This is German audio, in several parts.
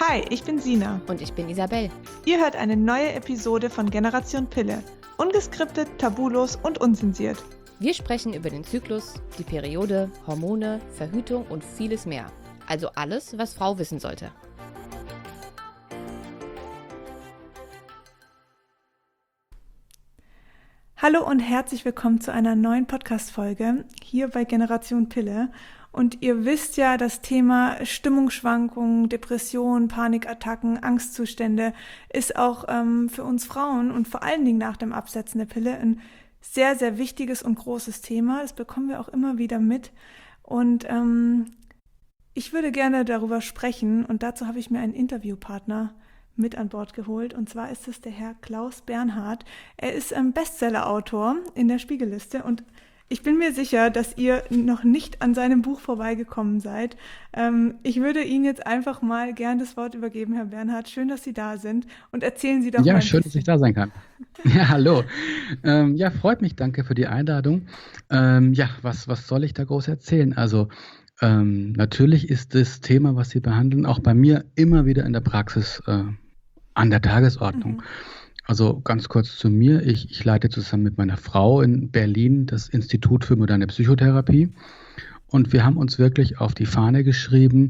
Hi, ich bin Sina. Und ich bin Isabel. Ihr hört eine neue Episode von Generation Pille. Ungeskriptet, tabulos und unzensiert. Wir sprechen über den Zyklus, die Periode, Hormone, Verhütung und vieles mehr. Also alles, was Frau wissen sollte. Hallo und herzlich willkommen zu einer neuen Podcast-Folge hier bei Generation Pille. Und ihr wisst ja, das Thema Stimmungsschwankungen, Depressionen, Panikattacken, Angstzustände ist auch für uns Frauen und vor allen Dingen nach dem Absetzen der Pille ein sehr, sehr wichtiges und großes Thema. Das bekommen wir auch immer wieder mit. Und ich würde gerne darüber sprechen und dazu habe ich mir einen Interviewpartner mit an Bord geholt. Und zwar ist es der Herr Klaus Bernhard. Er ist Bestseller-Autor in der Spiegelliste und ich bin mir sicher, dass ihr noch nicht an seinem Buch vorbeigekommen seid. Ich würde Ihnen jetzt einfach mal gern das Wort übergeben, Herr Bernhard. Schön, dass Sie da sind und erzählen Sie doch mal Ja, ein schön, dass bisschen. ich da sein kann. Ja, hallo. Ja, freut mich, danke für die Einladung. Ja, was soll ich da groß erzählen? Also, natürlich ist das Thema, was Sie behandeln, auch bei mir immer wieder in der Praxis an der Tagesordnung. Also ganz kurz zu mir. Ich leite zusammen mit meiner Frau in Berlin das Institut für moderne Psychotherapie. Und wir haben uns wirklich auf die Fahne geschrieben,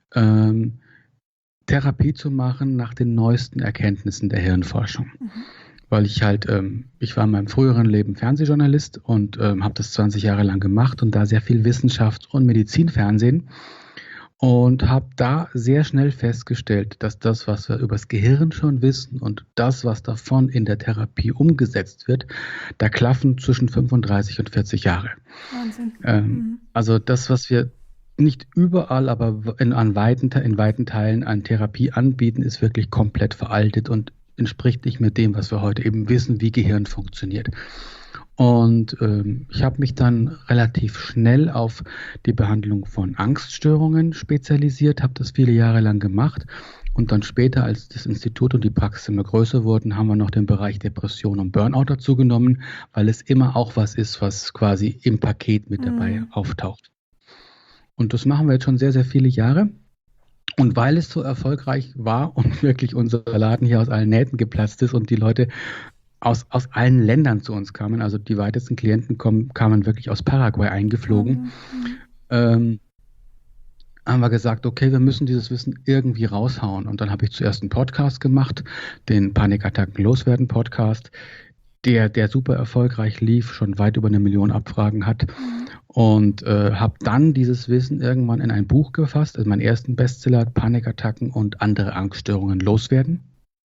Therapie zu machen nach den neuesten Erkenntnissen der Hirnforschung. Weil ich war in meinem früheren Leben Fernsehjournalist und habe das 20 Jahre lang gemacht und da sehr viel Wissenschafts- und Medizinfernsehen. Und habe da sehr schnell festgestellt, dass das, was wir über das Gehirn schon wissen und das, was davon in der Therapie umgesetzt wird, da klaffen zwischen 35 und 40 Jahre. Wahnsinn. Also das, was wir nicht überall, aber in weiten Teilen an Therapie anbieten, ist wirklich komplett veraltet und entspricht nicht mehr dem, was wir heute eben wissen, wie Gehirn funktioniert. Und ich habe mich dann relativ schnell auf die Behandlung von Angststörungen spezialisiert, habe das viele Jahre lang gemacht. Und dann später, als das Institut und die Praxis immer größer wurden, haben wir noch den Bereich Depression und Burnout dazu genommen, weil es immer auch was ist, was quasi im Paket mit dabei auftaucht. Und das machen wir jetzt schon sehr, sehr viele Jahre. Und weil es so erfolgreich war und wirklich unser Laden hier aus allen Nähten geplatzt ist und die Leute aus allen Ländern zu uns kamen, also die weitesten Klienten kamen wirklich aus Paraguay eingeflogen, haben wir gesagt, okay, wir müssen dieses Wissen irgendwie raushauen. Und dann habe ich zuerst einen Podcast gemacht, den Panikattacken loswerden Podcast, der super erfolgreich lief, schon weit über 1 Million Abfragen hat. Und habe dann dieses Wissen irgendwann in ein Buch gefasst, also meinen ersten Bestseller, Panikattacken und andere Angststörungen loswerden.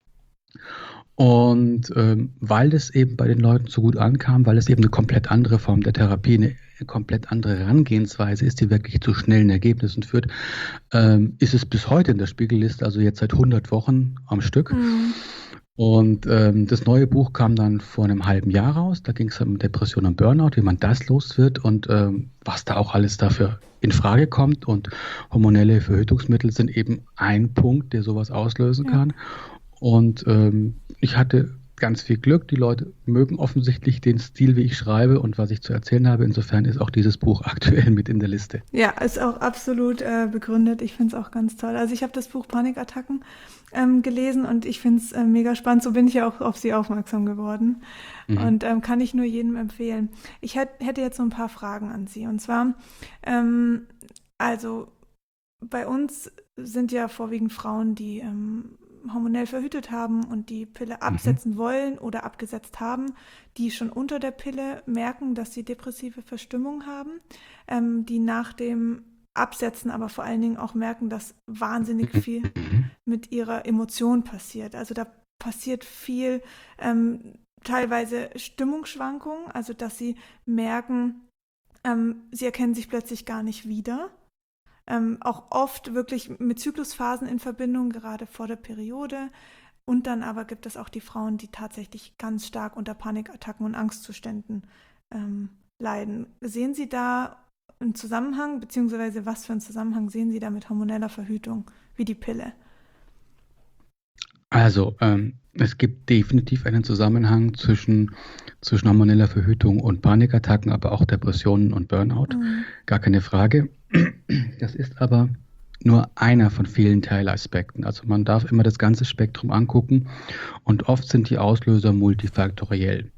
Und weil das eben bei den Leuten so gut ankam, weil es eben eine komplett andere Form der Therapie, eine komplett andere Herangehensweise ist, die wirklich zu schnellen Ergebnissen führt, ist es bis heute in der Spiegelliste, also jetzt seit 100 Wochen am Stück. Und das neue Buch kam dann vor einem halben Jahr raus. Da ging es um Depression und Burnout, wie man das los wird und was da auch alles dafür in Frage kommt. Und hormonelle Verhütungsmittel sind eben ein Punkt, der sowas auslösen kann. Und ich hatte ganz viel Glück. Die Leute mögen offensichtlich den Stil, wie ich schreibe und was ich zu erzählen habe. Insofern ist auch dieses Buch aktuell mit in der Liste. Ja, ist auch absolut begründet. Ich finde es auch ganz toll. Also ich habe das Buch Panikattacken gelesen und ich finde es mega spannend. So bin ich ja auch auf Sie aufmerksam geworden und kann ich nur jedem empfehlen. Ich hätte jetzt so ein paar Fragen an Sie. Und zwar, also bei uns sind ja vorwiegend Frauen, die hormonell verhütet haben und die Pille absetzen wollen oder abgesetzt haben, die schon unter der Pille merken, dass sie depressive Verstimmung haben, die nach dem Absetzen aber vor allen Dingen auch merken, dass wahnsinnig viel mit ihrer Emotion passiert. Also da passiert viel, teilweise Stimmungsschwankungen, also dass sie merken, sie erkennen sich plötzlich gar nicht wieder. Auch oft wirklich mit Zyklusphasen in Verbindung, gerade vor der Periode. Und dann aber gibt es auch die Frauen, die tatsächlich ganz stark unter Panikattacken und Angstzuständen leiden. Sehen Sie da einen Zusammenhang, beziehungsweise was für einen Zusammenhang sehen Sie da mit hormoneller Verhütung wie die Pille? Also, es gibt definitiv einen Zusammenhang zwischen hormoneller Verhütung und Panikattacken, aber auch Depressionen und Burnout. Gar keine Frage. Das ist aber nur einer von vielen Teilaspekten. Also man darf immer das ganze Spektrum angucken und oft sind die Auslöser multifaktoriell.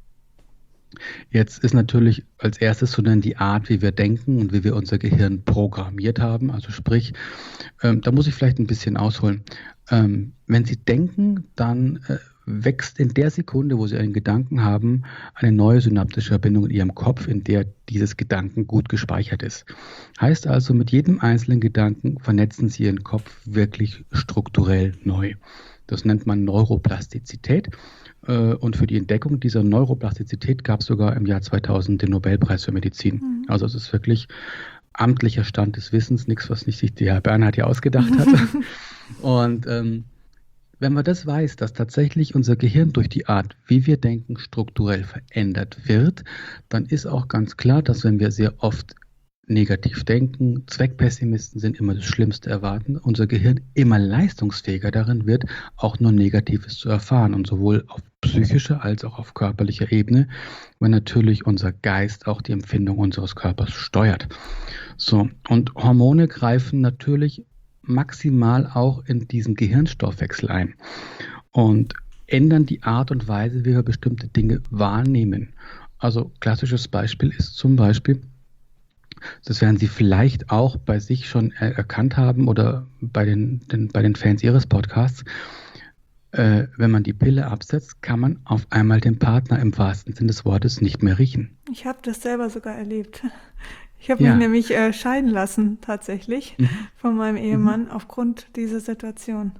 Jetzt ist natürlich als erstes so dann die Art, wie wir denken und wie wir unser Gehirn programmiert haben. Also sprich, da muss ich vielleicht ein bisschen ausholen. Wenn Sie denken, dann wächst in der Sekunde, wo Sie einen Gedanken haben, eine neue synaptische Verbindung in Ihrem Kopf, in der dieses Gedanken gut gespeichert ist. Heißt also, mit jedem einzelnen Gedanken vernetzen Sie Ihren Kopf wirklich strukturell neu. Das nennt man Neuroplastizität. Und für die Entdeckung dieser Neuroplastizität gab es sogar im Jahr 2000 den Nobelpreis für Medizin. Also es ist wirklich amtlicher Stand des Wissens, nichts, was nicht sich der Herr Bernhard hier ausgedacht hat. Und wenn man das weiß, dass tatsächlich unser Gehirn durch die Art, wie wir denken, strukturell verändert wird, dann ist auch ganz klar, dass wenn wir sehr oft negativ denken, Zweckpessimisten sind, immer das Schlimmste erwarten, unser Gehirn immer leistungsfähiger darin wird, auch nur Negatives zu erfahren und sowohl auf psychischer als auch auf körperlicher Ebene, weil natürlich unser Geist auch die Empfindung unseres Körpers steuert. So, und Hormone greifen natürlich maximal auch in diesen Gehirnstoffwechsel ein und ändern die Art und Weise, wie wir bestimmte Dinge wahrnehmen. Also klassisches Beispiel ist zum Beispiel, das werden Sie vielleicht auch bei sich schon erkannt haben oder bei den Fans Ihres Podcasts. Wenn man die Pille absetzt, kann man auf einmal den Partner im wahrsten Sinne des Wortes nicht mehr riechen. Ich habe das selber sogar erlebt. Ich habe mich nämlich scheiden lassen, tatsächlich, von meinem Ehemann aufgrund dieser Situation.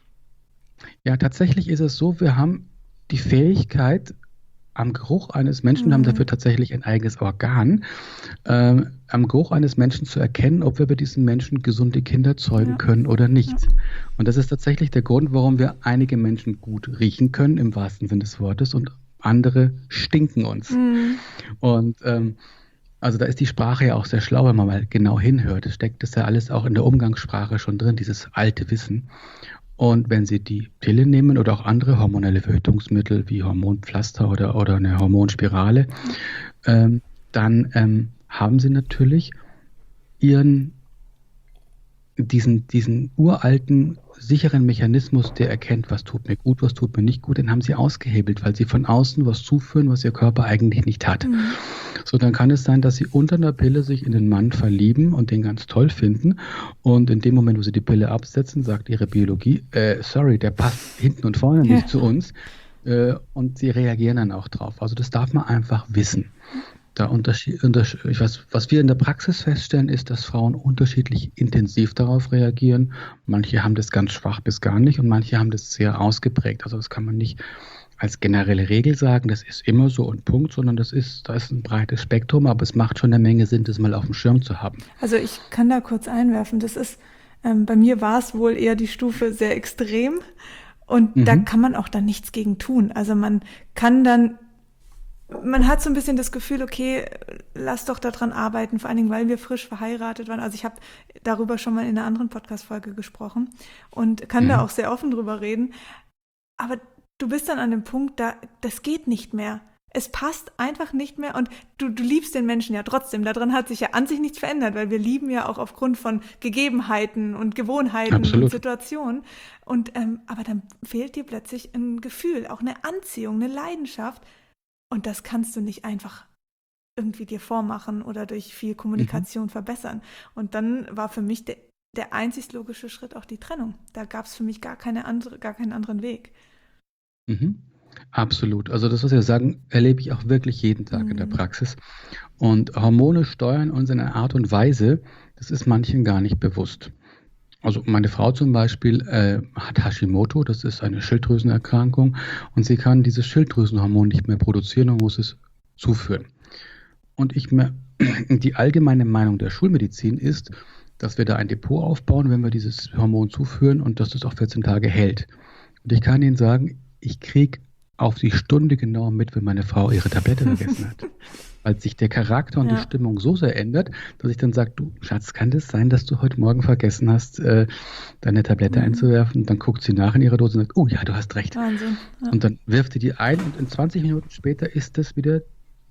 Ja, tatsächlich ist es so, wir haben die Fähigkeit, am Geruch eines Menschen, wir haben dafür tatsächlich ein eigenes Organ, am Geruch eines Menschen zu erkennen, ob wir bei diesem Menschen gesunde Kinder zeugen können oder nicht. Und das ist tatsächlich der Grund, warum wir einige Menschen gut riechen können, im wahrsten Sinne des Wortes, und andere stinken uns. Und also da ist die Sprache ja auch sehr schlau, wenn man mal genau hinhört. Es steckt das ja alles auch in der Umgangssprache schon drin, dieses alte Wissen. Und wenn Sie die Pille nehmen oder auch andere hormonelle Verhütungsmittel wie Hormonpflaster oder eine Hormonspirale, dann haben Sie natürlich diesen uralten, sicheren Mechanismus, der erkennt, was tut mir gut, was tut mir nicht gut, den haben Sie ausgehebelt, weil Sie von außen was zuführen, was Ihr Körper eigentlich nicht hat. So, dann kann es sein, dass Sie unter einer Pille sich in den Mann verlieben und den ganz toll finden. Und in dem Moment, wo Sie die Pille absetzen, sagt Ihre Biologie, sorry, der passt hinten und vorne nicht zu uns. Und Sie reagieren dann auch drauf. Also das darf man einfach wissen. Was wir in der Praxis feststellen, ist, dass Frauen unterschiedlich intensiv darauf reagieren. Manche haben das ganz schwach bis gar nicht und manche haben das sehr ausgeprägt. Also das kann man nicht als generelle Regel sagen, das ist immer so und Punkt, sondern da ist ein breites Spektrum, aber es macht schon eine Menge Sinn, das mal auf dem Schirm zu haben. Also ich kann da kurz einwerfen, das ist, bei mir war es wohl eher die Stufe sehr extrem und da kann man auch dann nichts gegen tun. Also man hat so ein bisschen das Gefühl, okay, lass doch daran arbeiten, vor allen Dingen, weil wir frisch verheiratet waren. Also ich habe darüber schon mal in einer anderen Podcast-Folge gesprochen und kann da auch sehr offen drüber reden. Aber du bist dann an dem Punkt, das geht nicht mehr. Es passt einfach nicht mehr und du liebst den Menschen ja trotzdem. Daran hat sich ja an sich nichts verändert, weil wir lieben ja auch aufgrund von Gegebenheiten und Gewohnheiten und Situationen. Und aber dann fehlt dir plötzlich ein Gefühl, auch eine Anziehung, eine Leidenschaft. Und das kannst du nicht einfach irgendwie dir vormachen oder durch viel Kommunikation verbessern. Und dann war für mich der einzig logische Schritt auch die Trennung. Da gab es für mich gar keinen anderen Weg. Absolut. Also das, was wir sagen, erlebe ich auch wirklich jeden Tag in der Praxis. Und Hormone steuern uns in einer Art und Weise, das ist manchen gar nicht bewusst. Also meine Frau zum Beispiel hat Hashimoto, das ist eine Schilddrüsenerkrankung und sie kann dieses Schilddrüsenhormon nicht mehr produzieren und muss es zuführen. Und die allgemeine Meinung der Schulmedizin ist, dass wir da ein Depot aufbauen, wenn wir dieses Hormon zuführen und dass das auch 14 Tage hält. Und ich kann Ihnen sagen, ich kriege auf die Stunde genau mit, wenn meine Frau ihre Tablette vergessen hat. Weil sich der Charakter und die Stimmung so sehr ändert, dass ich dann sage, du Schatz, kann das sein, dass du heute Morgen vergessen hast, deine Tablette einzuwerfen? Und dann guckt sie nach in ihrer Dose und sagt, oh ja, du hast recht. Wahnsinn. Ja. Und dann wirft sie die ein und in 20 Minuten später ist das wieder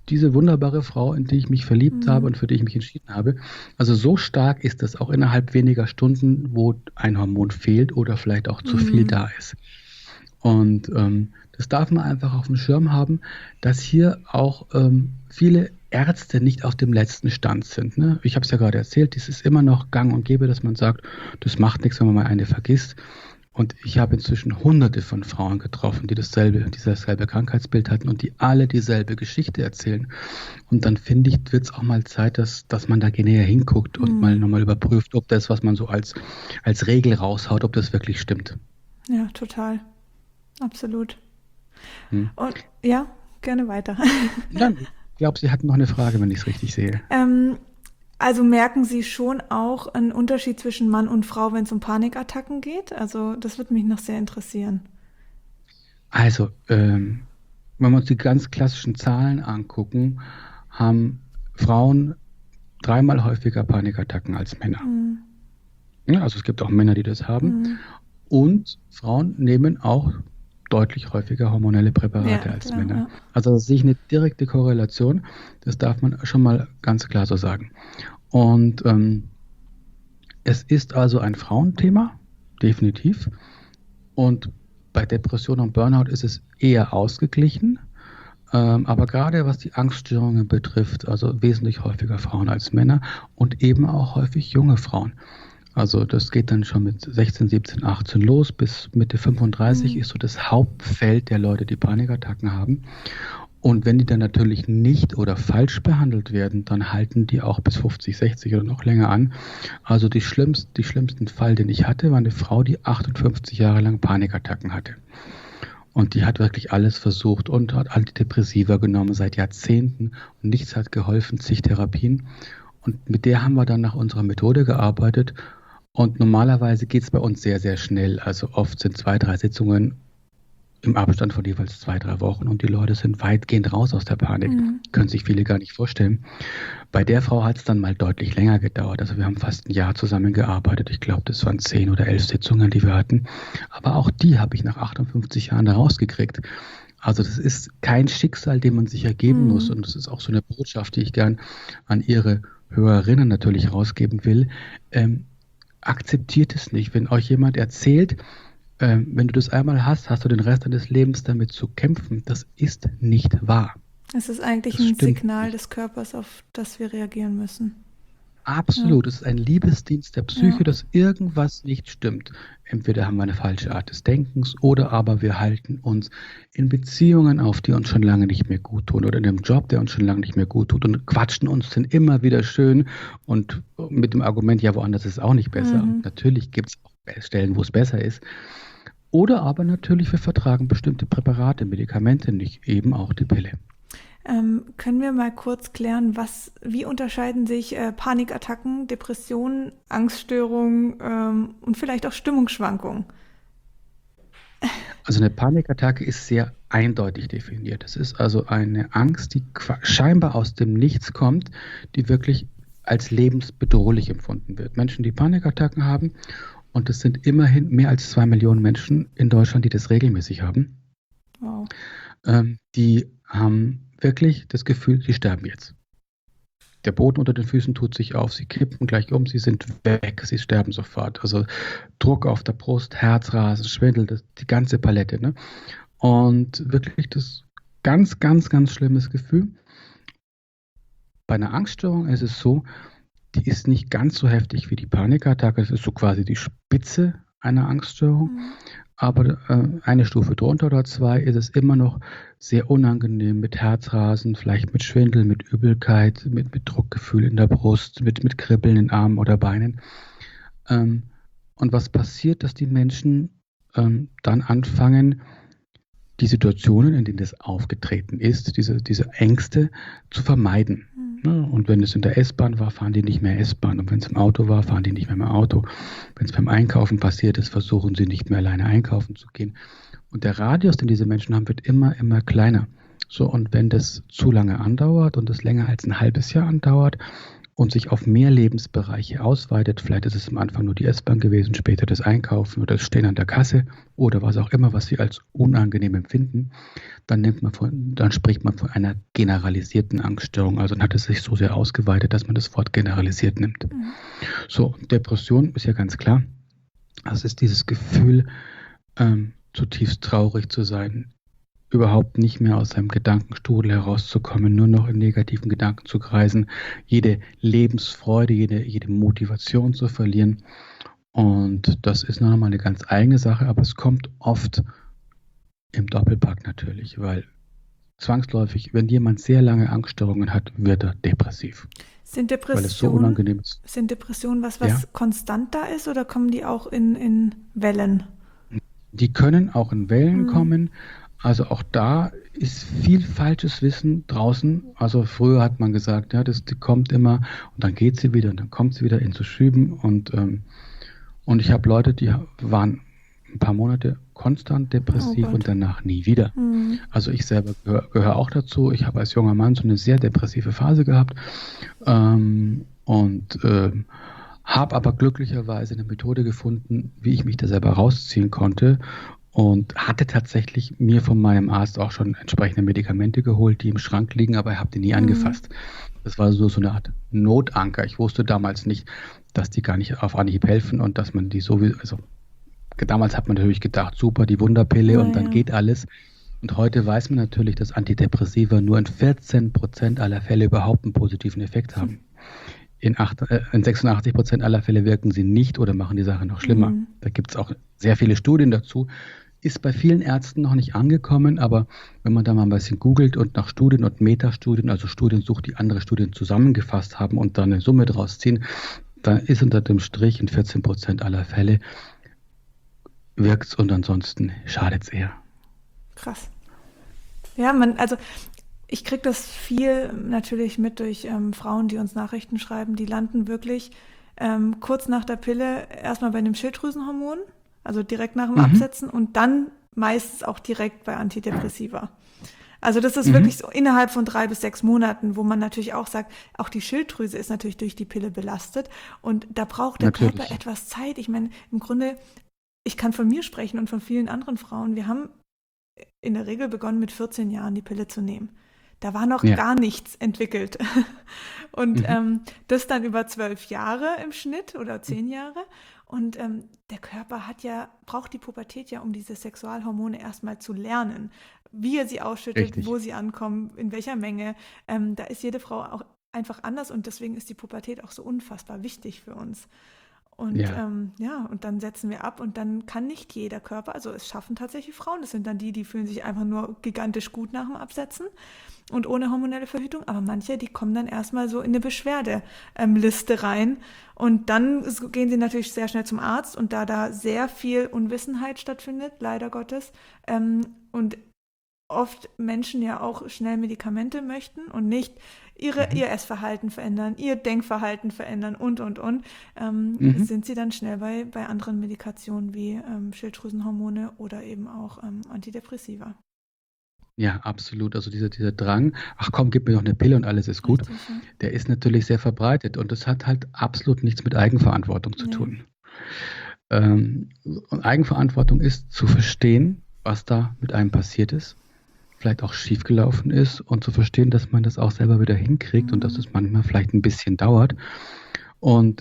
diese wunderbare Frau, in die ich mich verliebt habe Mhm. und für die ich mich entschieden habe. Also so stark ist das auch innerhalb weniger Stunden, wo ein Hormon fehlt oder vielleicht auch zu viel Mhm. da ist. Und das darf man einfach auf dem Schirm haben, dass hier auch viele Ärzte nicht auf dem letzten Stand sind. Ne? Ich habe es ja gerade erzählt, es ist immer noch gang und gäbe, dass man sagt, das macht nichts, wenn man mal eine vergisst. Und ich habe inzwischen hunderte von Frauen getroffen, die dasselbe Krankheitsbild hatten und die alle dieselbe Geschichte erzählen. Und dann finde ich, wird es auch mal Zeit, dass man da näher hinguckt und mal Mhm. nochmal überprüft, ob das, was man so als Regel raushaut, ob das wirklich stimmt. Ja, total. Absolut. Hm? Und ja, gerne weiter. Ja, ich glaube, Sie hatten noch eine Frage, wenn ich es richtig sehe. Ähm, also merken Sie schon auch einen Unterschied zwischen Mann und Frau, wenn es um Panikattacken geht? Also das würde mich noch sehr interessieren. Also, wenn wir uns die ganz klassischen Zahlen angucken, haben Frauen dreimal häufiger Panikattacken als Männer. Mhm. Ja, also es gibt auch Männer, die das haben. Mhm. Und Frauen nehmen auch deutlich häufiger hormonelle Präparate Ja, als klar, Männer. ja. Also da sehe ich eine direkte Korrelation. Das darf man schon mal ganz klar so sagen. Und es ist also ein Frauenthema, definitiv. Und bei Depression und Burnout ist es eher ausgeglichen. Aber gerade was die Angststörungen betrifft, also wesentlich häufiger Frauen als Männer und eben auch häufig junge Frauen. Also das geht dann schon mit 16, 17, 18 los, bis Mitte 35 Mhm. ist so das Hauptfeld der Leute, die Panikattacken haben. Und wenn die dann natürlich nicht oder falsch behandelt werden, dann halten die auch bis 50, 60 oder noch länger an. Also die schlimmsten Fall, den ich hatte, war eine Frau, die 58 Jahre lang Panikattacken hatte. Und die hat wirklich alles versucht und hat Antidepressiva genommen seit Jahrzehnten und nichts hat geholfen, zig Therapien. Und mit der haben wir dann nach unserer Methode gearbeitet. Und normalerweise geht es bei uns sehr, sehr schnell. Also oft sind 2, 3 Sitzungen im Abstand von jeweils 2, 3 Wochen und die Leute sind weitgehend raus aus der Panik. Mhm. Können sich viele gar nicht vorstellen. Bei der Frau hat es dann mal deutlich länger gedauert. Also wir haben fast ein Jahr zusammengearbeitet. Ich glaube, das waren 10 oder 11 Sitzungen, die wir hatten. Aber auch die habe ich nach 58 Jahren da rausgekriegt. Also das ist kein Schicksal, dem man sich ergeben muss. Mhm. Und das ist auch so eine Botschaft, die ich gern an Ihre Hörerinnen natürlich rausgeben will. Akzeptiert es nicht, wenn euch jemand erzählt, wenn du das einmal hast, hast du den Rest deines Lebens damit zu kämpfen. Das ist nicht wahr. Es ist eigentlich Das ein stimmt Signal nicht. des Körpers, auf das wir reagieren müssen. Ja, Absolut. Es ist ein Liebesdienst der ja. Psyche, dass irgendwas nicht stimmt. Entweder haben wir eine falsche Art des Denkens oder aber wir halten uns in Beziehungen auf, die uns schon lange nicht mehr gut tun oder in einem Job, der uns schon lange nicht mehr gut tut und quatschen uns dann immer wieder schön und mit dem Argument, ja, woanders ist es auch nicht besser. Und Mhm. natürlich gibt es auch Stellen, wo es besser ist. Oder aber natürlich, wir vertragen bestimmte Präparate, Medikamente nicht, eben auch die Pille. Können wir mal kurz klären, wie unterscheiden sich Panikattacken, Depressionen, Angststörungen und vielleicht auch Stimmungsschwankungen? Also eine Panikattacke ist sehr eindeutig definiert. Es ist also eine Angst, die scheinbar aus dem Nichts kommt, die wirklich als lebensbedrohlich empfunden wird. Menschen, die Panikattacken haben, und es sind immerhin mehr als 2 Millionen Menschen in Deutschland, die das regelmäßig haben, Wow. die haben wirklich das Gefühl, sie sterben jetzt. Der Boden unter den Füßen tut sich auf, sie kippen gleich um, sie sind weg, sie sterben sofort. Also Druck auf der Brust, Herzrasen, Schwindel, die ganze Palette. Ne? Und wirklich das ganz, ganz, ganz schlimmes Gefühl. Bei einer Angststörung ist es so, die ist nicht ganz so heftig wie die Panikattacke. Das ist so quasi die Spitze einer Angststörung. Mhm. Aber eine Stufe drunter oder 2 ist es immer noch sehr unangenehm mit Herzrasen, vielleicht mit Schwindel, mit Übelkeit, mit Druckgefühl in der Brust, mit Kribbeln in Armen oder Beinen. Und was passiert, dass die Menschen dann anfangen, die Situationen, in denen das aufgetreten ist, diese Ängste zu vermeiden. Mhm. Und wenn es in der S-Bahn war, fahren die nicht mehr S-Bahn. Und wenn es im Auto war, fahren die nicht mehr Auto. Wenn es beim Einkaufen passiert ist, versuchen sie nicht mehr alleine einkaufen zu gehen. Und der Radius, den diese Menschen haben, wird immer, immer kleiner. So, und wenn das zu lange andauert und es länger als ein halbes Jahr andauert, und sich auf mehr Lebensbereiche ausweitet, vielleicht ist es am Anfang nur die S-Bahn gewesen, später das Einkaufen oder das Stehen an der Kasse oder was auch immer, was Sie als unangenehm empfinden, dann spricht man von einer generalisierten Angststörung. Also dann hat es sich so sehr ausgeweitet, dass man das Wort generalisiert nimmt. So, Depression ist ja ganz klar. Das ist dieses Gefühl, zutiefst traurig zu sein, überhaupt nicht mehr aus seinem Gedankenstrudel herauszukommen, nur noch in negativen Gedanken zu kreisen, jede Lebensfreude, jede Motivation zu verlieren. Und das ist noch mal eine ganz eigene Sache, aber es kommt oft im Doppelpack natürlich, weil zwangsläufig, wenn jemand sehr lange Angststörungen hat, wird er depressiv. Sind Weil es so unangenehm ist. Sind Depressionen was Ja. konstant da ist oder kommen die auch in Wellen? Die können auch in Wellen kommen. Also auch da ist viel falsches Wissen draußen. Also früher hat man gesagt, ja, die kommt immer und dann geht sie wieder und dann kommt sie wieder in so Schüben. Und ich habe Leute, die waren ein paar Monate konstant depressiv und danach nie wieder. Also ich selber gehöre auch dazu. Ich habe als junger Mann so eine sehr depressive Phase gehabt habe aber glücklicherweise eine Methode gefunden, wie ich mich da selber rausziehen konnte und hatte tatsächlich mir von meinem Arzt auch schon entsprechende Medikamente geholt, die im Schrank liegen, aber ich habe die nie angefasst. Das war so eine Art Notanker. Ich wusste damals nicht, dass die gar nicht auf Anhieb helfen und dass man die sowieso, also damals hat man natürlich gedacht, super, die Wunderpille und dann geht alles. Und heute weiß man natürlich, dass Antidepressiva nur in 14% aller Fälle überhaupt einen positiven Effekt haben. In 86% aller Fälle wirken sie nicht oder machen die Sache noch schlimmer. Da gibt es auch sehr viele Studien dazu. Ist bei vielen Ärzten noch nicht angekommen, aber wenn man da mal ein bisschen googelt und nach Studien und Metastudien, also Studien sucht, die andere Studien zusammengefasst haben und dann eine Summe draus ziehen, dann ist unter dem Strich in 14% aller Fälle wirkt es und ansonsten schadet es eher. Krass. Ja, ich kriege das viel natürlich mit durch Frauen, die uns Nachrichten schreiben, die landen wirklich kurz nach der Pille erstmal bei einem Schilddrüsenhormon, also direkt nach dem Absetzen und dann meistens auch direkt bei Antidepressiva. Also das ist wirklich so innerhalb von 3 bis 6 Monaten, wo man natürlich auch sagt, auch die Schilddrüse ist natürlich durch die Pille belastet und da braucht der Körper etwas Zeit. Ich meine, im Grunde, ich kann von mir sprechen und von vielen anderen Frauen, wir haben in der Regel begonnen mit 14 Jahren die Pille zu nehmen. Da war noch gar nichts entwickelt. Und das dann über 12 Jahre im Schnitt oder 10 Jahre. Und der Körper braucht die Pubertät ja, um diese Sexualhormone erstmal zu lernen. Wie er sie ausschüttet, wo sie ankommen, in welcher Menge. Da ist jede Frau auch einfach anders und deswegen ist die Pubertät auch so unfassbar wichtig für uns. Und und dann setzen wir ab und dann kann nicht jeder Körper, also es schaffen tatsächlich Frauen, das sind dann die fühlen sich einfach nur gigantisch gut nach dem Absetzen und ohne hormonelle Verhütung, aber manche, die kommen dann erstmal so in eine Beschwerdeliste rein und dann gehen sie natürlich sehr schnell zum Arzt und da sehr viel Unwissenheit stattfindet, leider Gottes, und oft Menschen ja auch schnell Medikamente möchten und nicht ihr Essverhalten verändern, ihr Denkverhalten verändern und. Sind sie dann schnell bei anderen Medikationen wie Schilddrüsenhormone oder eben auch Antidepressiva. Ja, absolut. Also dieser Drang, ach komm, gib mir noch eine Pille und alles ist gut, Richtig, ja. der ist natürlich sehr verbreitet und das hat halt absolut nichts mit Eigenverantwortung zu tun. Und Eigenverantwortung ist zu verstehen, was da mit einem passiert ist, vielleicht auch schiefgelaufen ist und zu verstehen, dass man das auch selber wieder hinkriegt und dass es manchmal vielleicht ein bisschen dauert. Und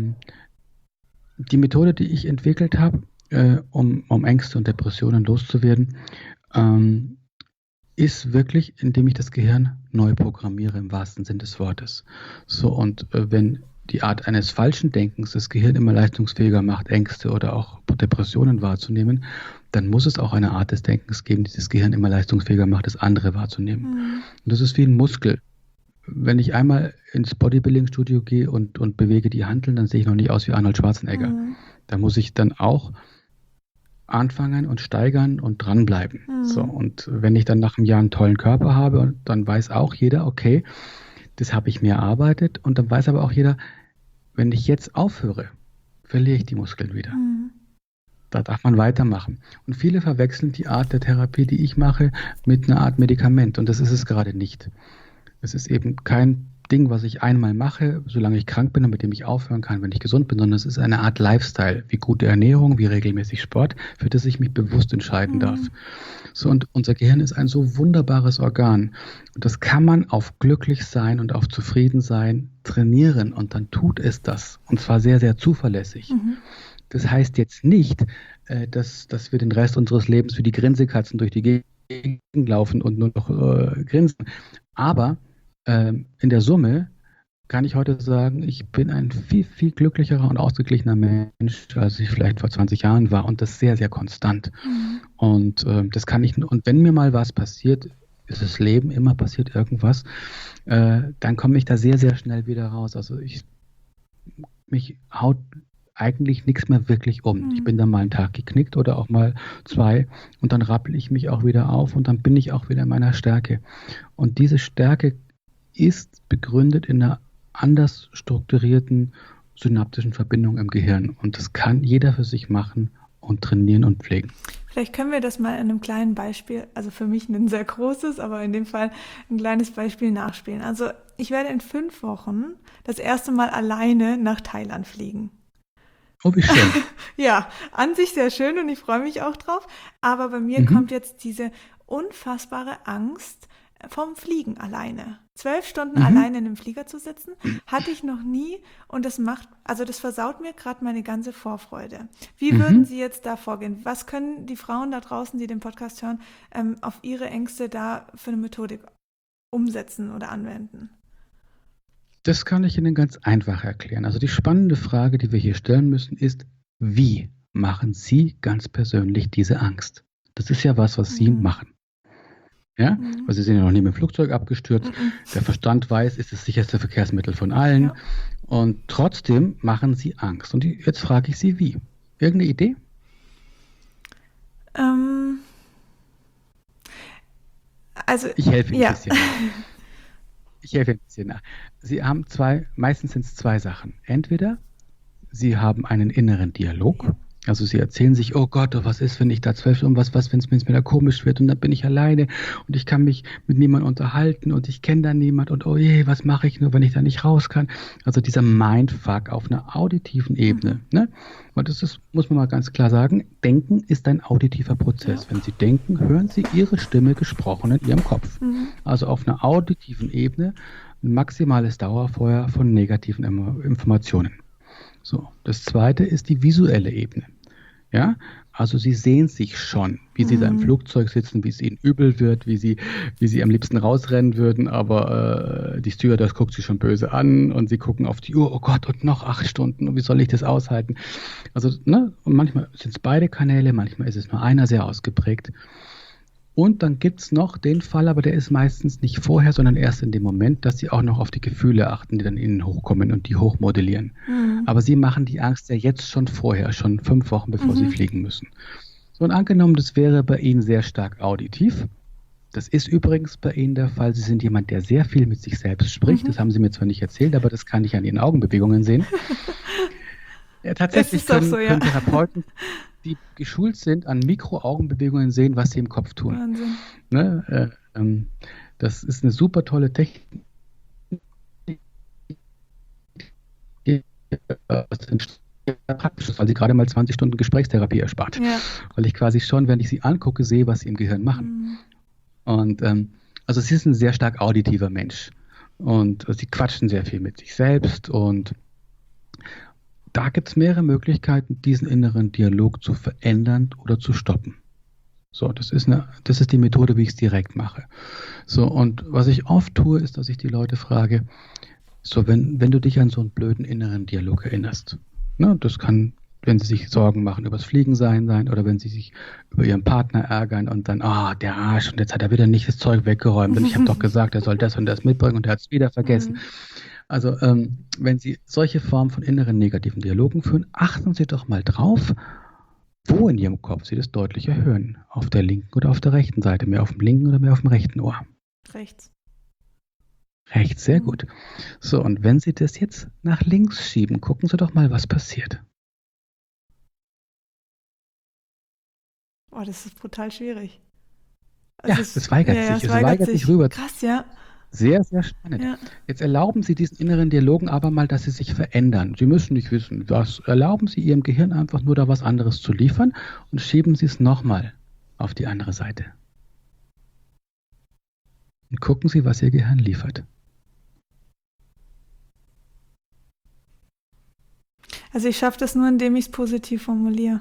die Methode, die ich entwickelt habe, um Ängste und Depressionen loszuwerden, ist wirklich, indem ich das Gehirn neu programmiere im wahrsten Sinn des Wortes. So, und wenn die Art eines falschen Denkens das Gehirn immer leistungsfähiger macht, Ängste oder auch Depressionen wahrzunehmen, dann muss es auch eine Art des Denkens geben, die das Gehirn immer leistungsfähiger macht, das andere wahrzunehmen. Und das ist wie ein Muskel. Wenn ich einmal ins Bodybuilding-Studio gehe und bewege die Hanteln, dann sehe ich noch nicht aus wie Arnold Schwarzenegger. Da muss ich dann auch anfangen und steigern und dranbleiben. So, und wenn ich dann nach einem Jahr einen tollen Körper habe, dann weiß auch jeder, okay, das habe ich mir erarbeitet und dann weiß aber auch jeder, wenn ich jetzt aufhöre, verliere ich die Muskeln wieder. Da darf man weitermachen. Und viele verwechseln die Art der Therapie, die ich mache, mit einer Art Medikament und das ist es gerade nicht. Es ist eben kein Ding, was ich einmal mache, solange ich krank bin und mit dem ich aufhören kann, wenn ich gesund bin, sondern es ist eine Art Lifestyle, wie gute Ernährung, wie regelmäßig Sport, für das ich mich bewusst entscheiden darf. So, und unser Gehirn ist ein so wunderbares Organ. Und das kann man auf glücklich sein und auf zufrieden sein trainieren. Und dann tut es das. Und zwar sehr, sehr zuverlässig. Das heißt jetzt nicht, dass wir den Rest unseres Lebens wie die Grinsekatzen durch die Gegend laufen und nur noch grinsen. Aber in der Summe kann ich heute sagen, ich bin ein viel, viel glücklicherer und ausgeglichener Mensch, als ich vielleicht vor 20 Jahren war, und das sehr, sehr konstant. Und das kann ich, und wenn mir mal was passiert, ist das Leben, immer passiert irgendwas, dann komme ich da sehr, sehr schnell wieder raus. Also mich haut eigentlich nichts mehr wirklich um. Ich bin dann mal einen Tag geknickt oder auch mal 2 und dann rappel ich mich auch wieder auf und dann bin ich auch wieder in meiner Stärke. Und diese Stärke ist begründet in einer anders strukturierten synaptischen Verbindung im Gehirn. Und das kann jeder für sich machen und trainieren und pflegen. Vielleicht können wir das mal in einem kleinen Beispiel, also für mich ein sehr großes, aber in dem Fall ein kleines Beispiel nachspielen. Also ich werde in 5 Wochen das erste Mal alleine nach Thailand fliegen. Oh, wie schön. Ja, an sich sehr schön und ich freue mich auch drauf. Aber bei mir kommt jetzt diese unfassbare Angst vom Fliegen alleine. 12 Stunden alleine in einem Flieger zu sitzen, hatte ich noch nie und das versaut mir gerade meine ganze Vorfreude. Wie würden Sie jetzt da vorgehen? Was können die Frauen da draußen, die den Podcast hören, auf ihre Ängste da für eine Methodik umsetzen oder anwenden? Das kann ich Ihnen ganz einfach erklären. Also die spannende Frage, die wir hier stellen müssen, ist, wie machen Sie ganz persönlich diese Angst? Das ist ja was Sie machen. Ja? Weil Sie sind ja noch nie mit dem Flugzeug abgestürzt. Der Verstand weiß, ist das sicherste Verkehrsmittel von allen. Ja. Und trotzdem machen Sie Angst. Und jetzt frage ich Sie, wie? Irgendeine Idee? Also, ich helfe Ihnen ein bisschen. Ich helfe ein bisschen nach. Sie haben meistens sind es 2 Sachen. Entweder Sie haben einen inneren Dialog, also Sie erzählen sich, oh Gott, was ist, wenn ich da 12 Stunden, was, wenn es mir da komisch wird und dann bin ich alleine und ich kann mich mit niemandem unterhalten und ich kenne da niemand und oh je, was mache ich nur, wenn ich da nicht raus kann? Also dieser Mindfuck auf einer auditiven Ebene. Ne? Und das ist, muss man mal ganz klar sagen, Denken ist ein auditiver Prozess. Ja. Wenn Sie denken, hören Sie Ihre Stimme gesprochen in Ihrem Kopf. Also auf einer auditiven Ebene ein maximales Dauerfeuer von negativen Informationen. So, das zweite ist die visuelle Ebene. Ja, also Sie sehen sich schon, wie Sie da im Flugzeug sitzen, wie es Ihnen übel wird, wie Sie am liebsten rausrennen würden, aber die Stewardess guckt Sie schon böse an und Sie gucken auf die Uhr, oh Gott, und noch 8 Stunden, und wie soll ich das aushalten? Also, ne, und manchmal sind es beide Kanäle, manchmal ist es nur einer sehr ausgeprägt. Und dann gibt es noch den Fall, aber der ist meistens nicht vorher, sondern erst in dem Moment, dass Sie auch noch auf die Gefühle achten, die dann innen hochkommen und die hochmodellieren. Aber Sie machen die Angst ja jetzt schon vorher, schon 5 Wochen, bevor Sie fliegen müssen. So, und angenommen, das wäre bei Ihnen sehr stark auditiv. Das ist übrigens bei Ihnen der Fall. Sie sind jemand, der sehr viel mit sich selbst spricht. Das haben Sie mir zwar nicht erzählt, aber das kann ich an Ihren Augenbewegungen sehen. Ja, tatsächlich können Therapeuten, die geschult sind, an Mikro-Augenbewegungen sehen, was sie im Kopf tun. Wahnsinn. Ne? Das ist eine super tolle Technik. Praktisch, weil sie gerade mal 20 Stunden Gesprächstherapie erspart. Ja. Weil ich quasi schon, wenn ich sie angucke, sehe, was sie im Gehirn machen. Und also sie ist ein sehr stark auditiver Mensch. Und sie quatschen sehr viel mit sich selbst und da gibt es mehrere Möglichkeiten, diesen inneren Dialog zu verändern oder zu stoppen. So, das ist die Methode, wie ich es direkt mache. So, und was ich oft tue, ist, dass ich die Leute frage, so, wenn du dich an so einen blöden inneren Dialog erinnerst, ne, das kann, wenn sie sich Sorgen machen über das Fliegen sein, oder wenn sie sich über ihren Partner ärgern und dann, der Arsch, und jetzt hat er wieder nicht das Zeug weggeräumt und ich habe doch gesagt, er soll das und das mitbringen und er hat es wieder vergessen. Also wenn Sie solche Formen von inneren negativen Dialogen führen, achten Sie doch mal drauf, wo in Ihrem Kopf Sie das deutlicher hören. Auf der linken oder auf der rechten Seite, mehr auf dem linken oder mehr auf dem rechten Ohr. Rechts. Rechts, sehr gut. So, und wenn Sie das jetzt nach links schieben, gucken Sie doch mal, was passiert. Oh, das ist brutal schwierig. Also das weigert sich. Es weigert sich rüber. Krass, ja. Sehr, sehr spannend. Ja. Jetzt erlauben Sie diesen inneren Dialogen aber mal, dass sie sich verändern. Sie müssen nicht wissen, was. Erlauben Sie Ihrem Gehirn einfach nur da was anderes zu liefern und schieben Sie es nochmal auf die andere Seite. Und gucken Sie, was Ihr Gehirn liefert. Also ich schaffe das nur, indem ich es positiv formuliere.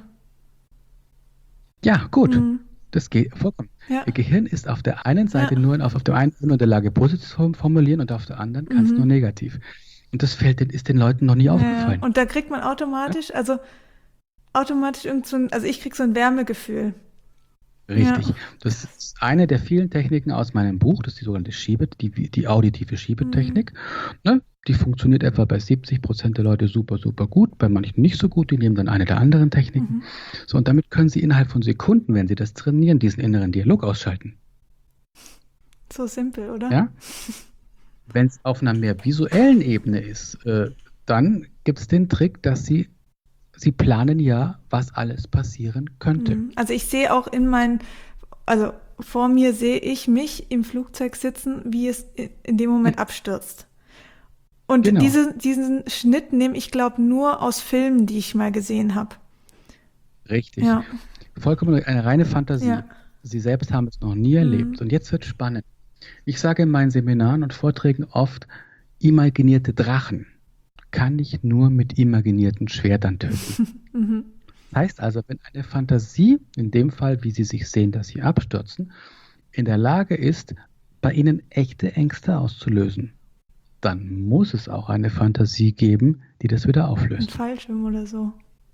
Ja, gut. Mhm. Das geht vollkommen. Ja. Ihr Gehirn ist auf der einen Seite Ja. nur auf der einen nur in der Lage, positiv zu formulieren und auf der anderen kann es Mhm. nur negativ. Und das ist den Leuten noch nie aufgefallen. Und da kriegt man automatisch irgend so ein, also ich krieg so ein Wärmegefühl. Richtig. Ja. Das ist eine der vielen Techniken aus meinem Buch, das ist die sogenannte die auditive Schiebetechnik. Ne? Die funktioniert etwa bei 70% der Leute super, super gut, bei manchen nicht so gut, die nehmen dann eine der anderen Techniken. So, und damit können Sie innerhalb von Sekunden, wenn Sie das trainieren, diesen inneren Dialog ausschalten. So simpel, oder? Ja? Wenn es auf einer mehr visuellen Ebene ist, dann gibt es den Trick, dass Sie planen ja, was alles passieren könnte. Also ich sehe auch also vor mir sehe ich mich im Flugzeug sitzen, wie es in dem Moment abstürzt. Und Genau. diesen Schnitt nehme ich, glaube nur aus Filmen, die ich mal gesehen habe. Richtig. Ja. Vollkommen eine reine Fantasie. Ja. Sie selbst haben es noch nie erlebt. Und jetzt wird es spannend. Ich sage in meinen Seminaren und Vorträgen oft, imaginierte Drachen kann ich nur mit imaginierten Schwertern töten. Das heißt also, wenn eine Fantasie, in dem Fall, wie Sie sich sehen, dass Sie abstürzen, in der Lage ist, bei Ihnen echte Ängste auszulösen, dann muss es auch eine Fantasie geben, die das wieder Ein auflöst. Fallschirm oder so.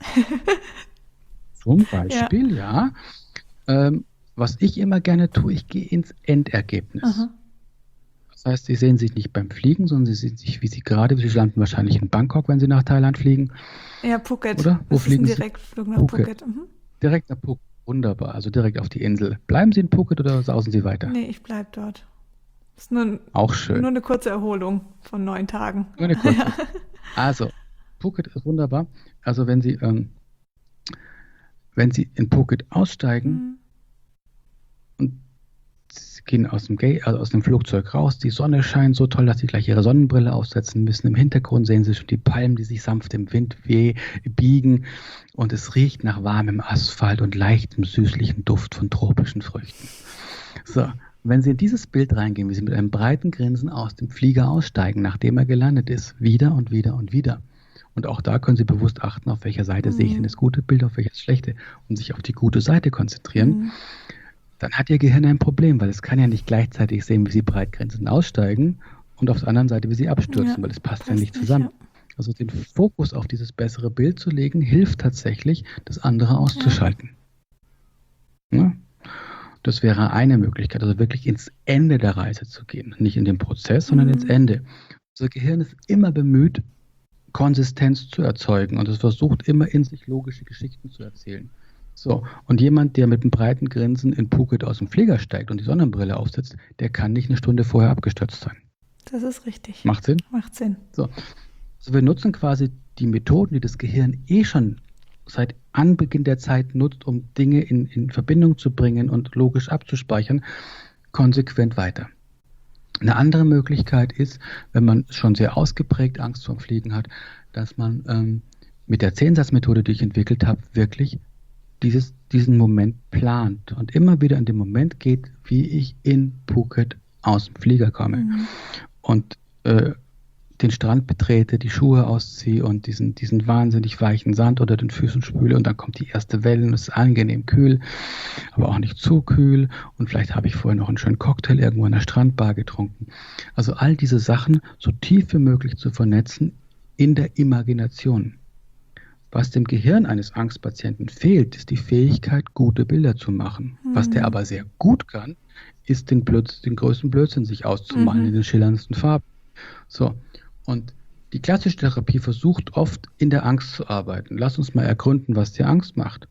Zum Beispiel, ja. Was ich immer gerne tue, ich gehe ins Endergebnis. Aha. Das heißt, Sie sehen sich nicht beim Fliegen, sondern Sie sehen sich, Sie landen wahrscheinlich in Bangkok, wenn Sie nach Thailand fliegen. Ja, Phuket. Oder? Wo Das ist ein fliegen Sie? Direktflug nach Phuket. Direkt nach Phuket. Wunderbar, also direkt auf die Insel. Bleiben Sie in Phuket oder sausen Sie weiter? Nee, ich bleibe dort. Das ist Auch schön. nur eine kurze Erholung von 9 Tagen. Nur eine kurze. Also, Phuket ist wunderbar. Also wenn Sie in Phuket aussteigen und Sie gehen aus dem Flugzeug raus, die Sonne scheint so toll, dass Sie gleich Ihre Sonnenbrille aufsetzen müssen. Im Hintergrund sehen Sie schon die Palmen, die sich sanft im Wind biegen und es riecht nach warmem Asphalt und leichtem süßlichen Duft von tropischen Früchten. So, wenn Sie in dieses Bild reingehen, wie Sie mit einem breiten Grinsen aus dem Flieger aussteigen, nachdem er gelandet ist, wieder und wieder und wieder. Und auch da können Sie bewusst achten, auf welcher Seite sehe ich denn das gute Bild, auf welches das schlechte und sich auf die gute Seite konzentrieren. Dann hat Ihr Gehirn ein Problem, weil es kann ja nicht gleichzeitig sehen, wie Sie breitgrinsend aussteigen und auf der anderen Seite, wie Sie abstürzen, weil das passt ja nicht zusammen. Ja. Also den Fokus auf dieses bessere Bild zu legen, hilft tatsächlich, das andere auszuschalten. Ja? Das wäre eine Möglichkeit, also wirklich ins Ende der Reise zu gehen. Nicht in den Prozess, sondern ins Ende. Unser Gehirn ist immer bemüht, Konsistenz zu erzeugen und es versucht immer in sich logische Geschichten zu erzählen. So, und jemand, der mit einem breiten Grinsen in Phuket aus dem Flieger steigt und die Sonnenbrille aufsetzt, der kann nicht eine Stunde vorher abgestürzt sein. Das ist richtig. Macht Sinn? Macht Sinn. So, also wir nutzen quasi die Methoden, die das Gehirn schon seit Anbeginn der Zeit nutzt, um Dinge in Verbindung zu bringen und logisch abzuspeichern, konsequent weiter. Eine andere Möglichkeit ist, wenn man schon sehr ausgeprägt Angst vorm Fliegen hat, dass man mit der 10-Satz-Methode, die ich entwickelt habe, wirklich diesen Moment plant und immer wieder in den Moment geht, wie ich in Phuket aus dem Flieger komme und den Strand betrete, die Schuhe ausziehe und diesen wahnsinnig weichen Sand unter den Füßen spüle und dann kommt die erste Welle und es ist angenehm kühl, aber auch nicht zu kühl und vielleicht habe ich vorher noch einen schönen Cocktail irgendwo in der Strandbar getrunken. Also all diese Sachen so tief wie möglich zu vernetzen in der Imagination. Was dem Gehirn eines Angstpatienten fehlt, ist die Fähigkeit, gute Bilder zu machen. Was der aber sehr gut kann, ist den größten Blödsinn sich auszumalen in den schillerndsten Farben. So, und die klassische Therapie versucht oft in der Angst zu arbeiten. Lass uns mal ergründen, was dir Angst macht.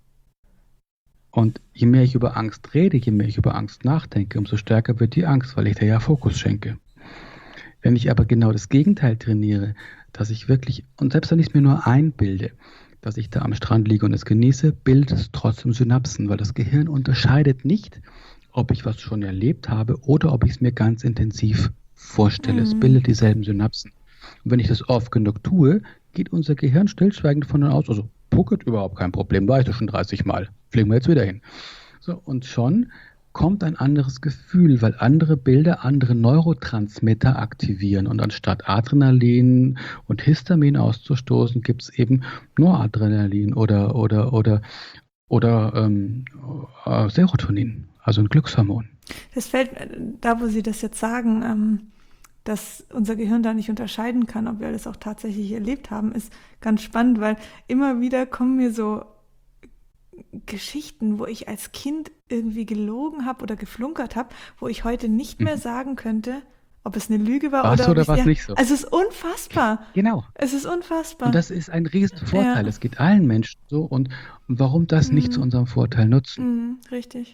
Und je mehr ich über Angst rede, je mehr ich über Angst nachdenke, umso stärker wird die Angst, weil ich dir ja Fokus schenke. Wenn ich aber genau das Gegenteil trainiere, dass ich wirklich, und selbst wenn ich es mir nur einbilde, dass ich da am Strand liege und es genieße, bildet es trotzdem Synapsen, weil das Gehirn unterscheidet nicht, ob ich was schon erlebt habe oder ob ich es mir ganz intensiv vorstelle. Es bildet dieselben Synapsen. Und wenn ich das oft genug tue, geht unser Gehirn stillschweigend von aus, also Phuket überhaupt kein Problem, war ich doch schon 30 Mal, fliegen wir jetzt wieder hin. So, und schon kommt ein anderes Gefühl, weil andere Bilder andere Neurotransmitter aktivieren. Und anstatt Adrenalin und Histamin auszustoßen, gibt es eben Noradrenalin oder Serotonin, also ein Glückshormon. Das fällt, da wo Sie das jetzt sagen, dass unser Gehirn da nicht unterscheiden kann, ob wir das auch tatsächlich erlebt haben, ist ganz spannend, weil immer wieder kommen mir so Geschichten, wo ich als Kind irgendwie gelogen habe oder geflunkert habe, wo ich heute nicht mehr sagen könnte, ob es eine Lüge war War's oder oder ob war's nicht so? Also es ist unfassbar. Genau. Es ist unfassbar. Und das ist ein Riesenvorteil. Ja. Es geht allen Menschen so. Und warum das nicht zu unserem Vorteil nutzen? Richtig.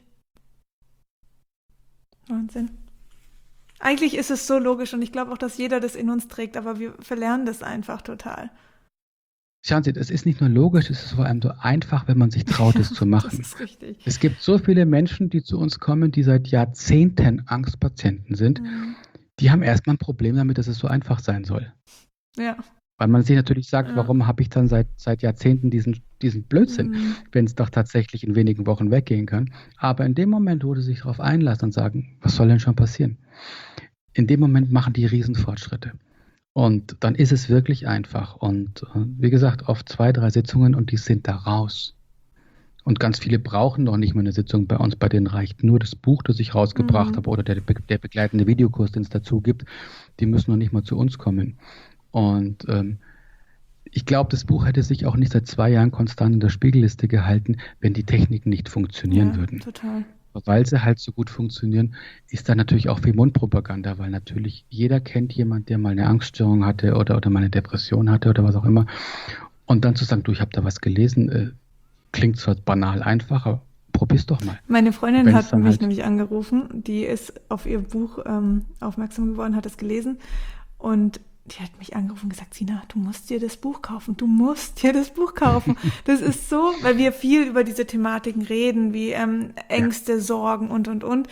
Wahnsinn. Eigentlich ist es so logisch und ich glaube auch, dass jeder das in uns trägt, aber wir verlernen das einfach total. Schauen Sie, es ist nicht nur logisch, es ist vor allem so einfach, wenn man sich traut, es zu machen. Das ist richtig. Es gibt so viele Menschen, die zu uns kommen, die seit Jahrzehnten Angstpatienten sind. Die haben erstmal ein Problem damit, dass es so einfach sein soll. Ja. Weil man sich natürlich sagt, warum habe ich dann seit Jahrzehnten diesen Blödsinn, wenn es doch tatsächlich in wenigen Wochen weggehen kann. Aber in dem Moment, wo sie sich darauf einlassen und sagen, was soll denn schon passieren? In dem Moment machen die Riesenfortschritte. Und dann ist es wirklich einfach. Und wie gesagt, oft 2, 3 Sitzungen und die sind da raus. Und ganz viele brauchen noch nicht mal eine Sitzung bei uns. Bei denen reicht nur das Buch, das ich rausgebracht habe oder der begleitende Videokurs, den es dazu gibt. Die müssen noch nicht mal zu uns kommen. Und ich glaube, das Buch hätte sich auch nicht seit 2 Jahren konstant in der Spiegelliste gehalten, wenn die Techniken nicht funktionieren würden. Total. Weil sie halt so gut funktionieren, ist da natürlich auch viel Mundpropaganda, weil natürlich jeder kennt jemanden, der mal eine Angststörung hatte oder mal eine Depression hatte oder was auch immer. Und dann zu sagen, du, ich habe da was gelesen, klingt zwar banal einfach, aber probier's doch mal. Meine Freundin hat mich nämlich angerufen, die ist auf ihr Buch aufmerksam geworden, hat es gelesen und die hat mich angerufen und gesagt, Sina, du musst dir das Buch kaufen. Du musst dir das Buch kaufen. Das ist so, weil wir viel über diese Thematiken reden, wie Ängste, Sorgen und. Und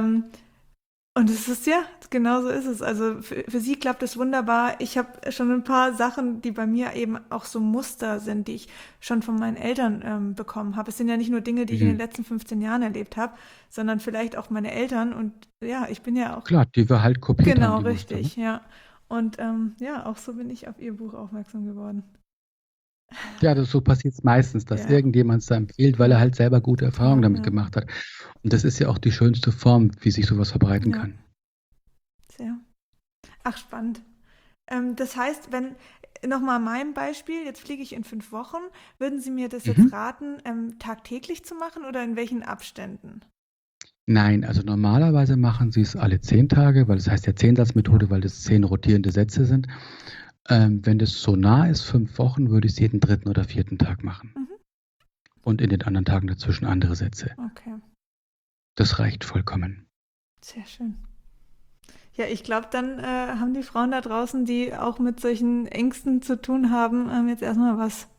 es ist, ja, genau so ist es. Also für sie klappt es wunderbar. Ich habe schon ein paar Sachen, die bei mir eben auch so Muster sind, die ich schon von meinen Eltern bekommen habe. Es sind ja nicht nur Dinge, die ich in den letzten 15 Jahren erlebt habe, sondern vielleicht auch meine Eltern. Und ja, ich bin ja auch... Klar, die wir halt kopiert haben. Genau, richtig, Muster, ne? Ja. Und auch so bin ich auf ihr Buch aufmerksam geworden. Ja, so passiert es meistens, dass irgendjemand es da empfiehlt, weil er halt selber gute Erfahrungen damit gemacht hat. Und das ist ja auch die schönste Form, wie sich sowas verbreiten kann. Sehr. Ach, spannend. Das heißt, wenn, nochmal mein Beispiel, jetzt fliege ich in 5 Wochen, würden Sie mir das jetzt raten, tagtäglich zu machen oder in welchen Abständen? Nein, also normalerweise machen sie es alle 10 Tage, weil das heißt ja 10-Satz-Methode, weil das 10 rotierende Sätze sind. Wenn das so nah ist, 5 Wochen, würde ich es jeden 3. oder 4. Tag machen. Und in den anderen Tagen dazwischen andere Sätze. Okay. Das reicht vollkommen. Sehr schön. Ja, ich glaube, dann haben die Frauen da draußen, die auch mit solchen Ängsten zu tun haben, jetzt erstmal was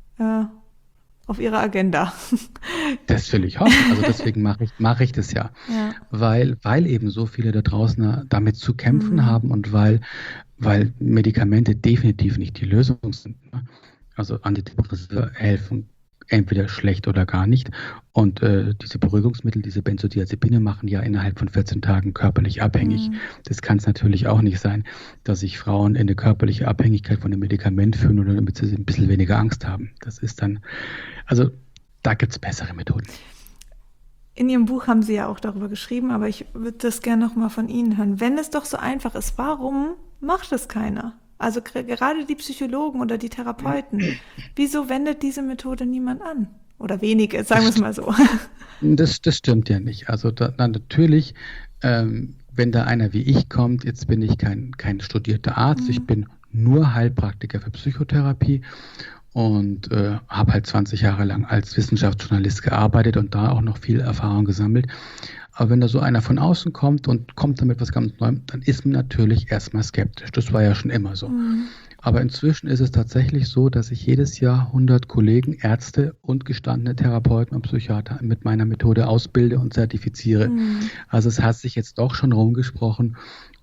auf ihrer Agenda. Das will ich hoffen. Also deswegen mache ich das ja. Weil eben so viele da draußen damit zu kämpfen haben und weil Medikamente definitiv nicht die Lösung sind. Ne? Also Antidepressiva helfen entweder schlecht oder gar nicht. Und diese Beruhigungsmittel, diese Benzodiazepine machen ja innerhalb von 14 Tagen körperlich abhängig. Das kann es natürlich auch nicht sein, dass sich Frauen in eine körperliche Abhängigkeit von einem Medikament fühlen oder damit sie ein bisschen weniger Angst haben. Das ist dann, also da gibt es bessere Methoden. In Ihrem Buch haben Sie ja auch darüber geschrieben, aber ich würde das gerne nochmal von Ihnen hören. Wenn es doch so einfach ist, warum macht es keiner? Also gerade die Psychologen oder die Therapeuten. Wieso wendet diese Methode niemand an? Oder wenige, sagen wir es mal so. Das stimmt ja nicht. Also natürlich, wenn da einer wie ich kommt, jetzt bin ich kein studierter Arzt, ich bin nur Heilpraktiker für Psychotherapie und habe halt 20 Jahre lang als Wissenschaftsjournalist gearbeitet und da auch noch viel Erfahrung gesammelt. Aber wenn da so einer von außen kommt und kommt damit was ganz Neuem, dann ist man natürlich erstmal skeptisch. Das war ja schon immer so. Aber inzwischen ist es tatsächlich so, dass ich jedes Jahr 100 Kollegen, Ärzte und gestandene Therapeuten und Psychiater mit meiner Methode ausbilde und zertifiziere. Also es hat sich jetzt doch schon rumgesprochen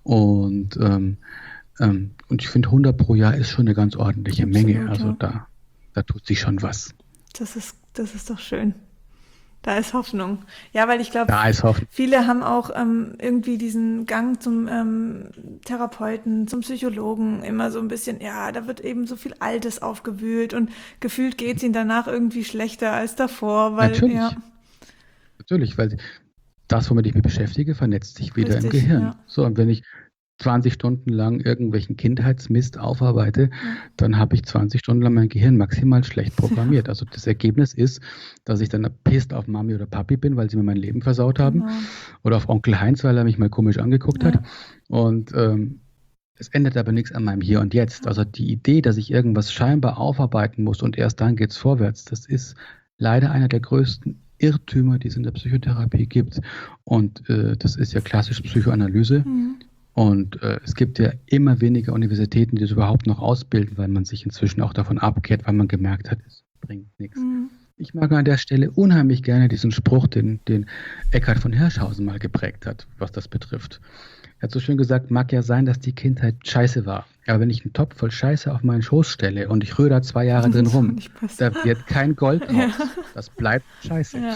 Und ich finde 100 pro Jahr ist schon eine ganz ordentliche Menge. Absolut, Also ja. da tut sich schon was. Das ist doch schön. Da ist Hoffnung. Ja, weil ich glaube, Da ist Hoffnung. viele haben auch irgendwie diesen Gang zum Therapeuten, zum Psychologen immer so ein bisschen, ja, da wird eben so viel Altes aufgewühlt und gefühlt geht es ihnen danach irgendwie schlechter als davor, weil, ja, Natürlich, natürlich, weil das, womit ich mich beschäftige, vernetzt sich wieder im richtig, Gehirn. ja, So, und wenn ich 20 Stunden lang irgendwelchen Kindheitsmist aufarbeite, ja, dann habe ich 20 Stunden lang mein Gehirn maximal schlecht programmiert. Also das Ergebnis ist, dass ich dann pisst auf Mami oder Papi bin, weil sie mir mein Leben versaut haben, genau, oder auf Onkel Heinz, weil er mich mal komisch angeguckt hat. ja, Und es ändert aber nichts an meinem Hier und Jetzt. Also die Idee, dass ich irgendwas scheinbar aufarbeiten muss und erst dann geht's vorwärts, das ist leider einer der größten Irrtümer, die es in der Psychotherapie gibt. Und das ist ja klassisch Psychoanalyse. mhm. Und es gibt ja immer weniger Universitäten, die das überhaupt noch ausbilden, weil man sich inzwischen auch davon abkehrt, weil man gemerkt hat, es bringt nichts. Mhm. Ich mag an der Stelle unheimlich gerne diesen Spruch, den Eckhard von Hirschhausen mal geprägt hat, was das betrifft. Er hat so schön gesagt, mag ja sein, dass die Kindheit scheiße war. Aber wenn ich einen Topf voll Scheiße auf meinen Schoß stelle und ich rühre da 2 Jahre drin Das fand rum, ich besser. da wird kein Gold Ja, raus. Das bleibt Scheiße. ja,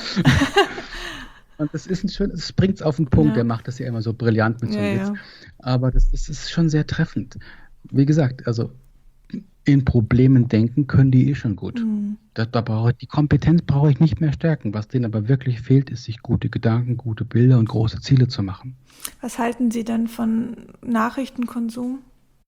Und das ist es bringt es auf den Punkt, der ja, macht das ja immer so brillant mit so ja, einem Witz. ja, Aber das ist schon sehr treffend. Wie gesagt, also in Problemen denken können die schon gut. mhm. Die Kompetenz brauche ich nicht mehr stärken. Was denen aber wirklich fehlt, ist, sich gute Gedanken, gute Bilder und große Ziele zu machen. Was halten Sie denn von Nachrichtenkonsum?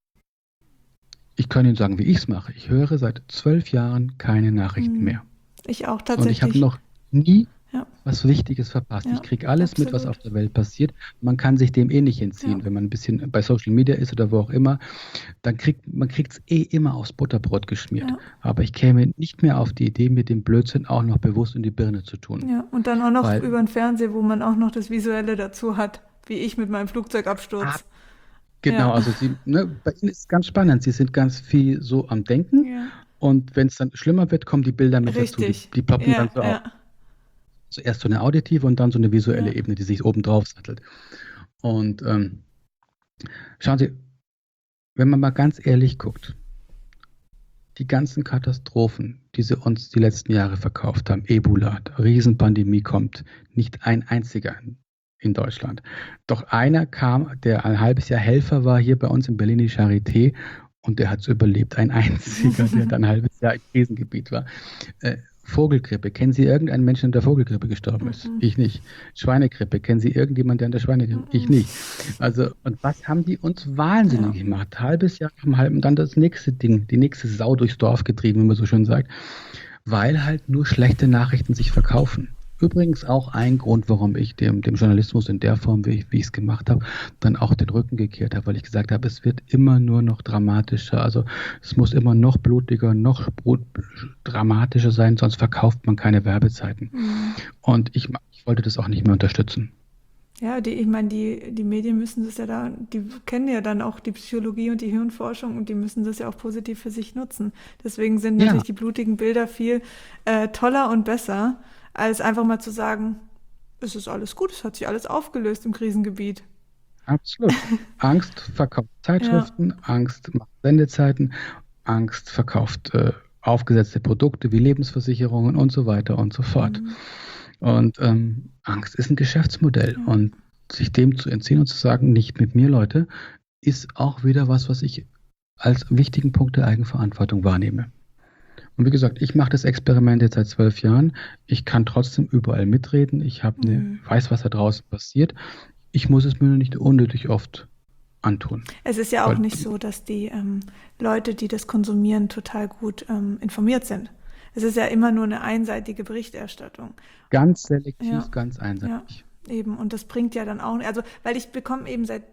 Ich kann Ihnen sagen, wie ich es mache. Ich höre seit 12 Jahren keine Nachrichten Mhm. mehr. Ich auch Und ich habe tatsächlich. noch nie Ja, was Wichtiges verpasst. Ich ja, kriege alles mit, was auf absolut. der Welt passiert. Man kann sich dem eh nicht Ja, entziehen. Wenn man ein bisschen bei Social Media ist oder wo auch immer, dann man kriegt es eh immer aufs Butterbrot geschmiert. ja, Aber ich käme nicht mehr auf die Idee, mir den Blödsinn auch noch bewusst in die Birne zu tun. ja. Und dann auch noch Weil, über den Fernseher, wo man auch noch das Visuelle dazu hat, wie ich mit meinem ah, Flugzeugabsturz. genau, Ja, also bei Ihnen ist es ganz spannend. Sie sind ganz viel so am Denken ja, und wenn es dann schlimmer wird, kommen die Bilder mit dazu. richtig. Die ploppen dann Ja, so auf. ja, Zuerst so eine auditive und dann so eine visuelle ja. Ebene, die sich oben drauf sattelt. Und schauen Sie, wenn man mal ganz ehrlich guckt, die ganzen Katastrophen, die sie uns die letzten Jahre verkauft haben, Ebola, Riesenpandemie kommt, nicht ein einziger in Deutschland. Doch einer kam, der ein halbes Jahr Helfer war hier bei uns in Berlin, die Charité, und der hat es überlebt. Ein einziger, der dann ein halbes Jahr im Krisengebiet war. Vogelgrippe. Kennen Sie irgendeinen Menschen, der an der Vogelgrippe gestorben ist? Mhm. Ich nicht. Schweinegrippe. Kennen Sie irgendjemanden, der an der Schweinegrippe? Ich Mhm. nicht. Also, und was haben die uns wahnsinnig Ja. gemacht? Halbes Jahr nach dem halben, dann das nächste Ding, die nächste Sau durchs Dorf getrieben, wie man so schön sagt, weil halt nur schlechte Nachrichten sich verkaufen. Übrigens auch ein Grund, warum ich dem Journalismus in der Form, wie ich es gemacht habe, dann auch den Rücken gekehrt habe, weil ich gesagt habe, es wird immer nur noch dramatischer. Also es muss immer noch blutiger, noch dramatischer sein, sonst verkauft man keine Werbezeiten. Mhm. Und ich wollte das auch nicht mehr unterstützen. Ja, ich meine, die Medien müssen das ja da, die kennen ja dann auch die Psychologie und die Hirnforschung und die müssen das ja auch positiv für sich nutzen. Deswegen sind natürlich Ja, die blutigen Bilder viel toller und besser, als einfach mal zu sagen, es ist alles gut, es hat sich alles aufgelöst im Krisengebiet. absolut. Angst verkauft Ja, Zeitschriften, Angst macht Sendezeiten, Angst verkauft aufgesetzte Produkte wie Lebensversicherungen und so weiter und so fort. mhm. Und Angst ist ein Geschäftsmodell. Ja. Und sich dem zu entziehen und zu sagen, nicht mit mir, Leute, ist auch wieder was ich als wichtigen Punkt der Eigenverantwortung wahrnehme. Und wie gesagt, ich mache das Experiment jetzt seit 12 Jahren. Ich kann trotzdem überall mitreden. Ich Mhm. weiß, was da draußen passiert. Ich muss es mir nur nicht unnötig oft antun. Es ist ja auch Weil nicht so, dass die Leute, die das konsumieren, total gut informiert sind. Es ist ja immer nur eine einseitige Berichterstattung. ganz selektiv, Ja, ganz ja, einseitig. eben. Und das bringt ja dann auch, also, weil ich bekomme eben seit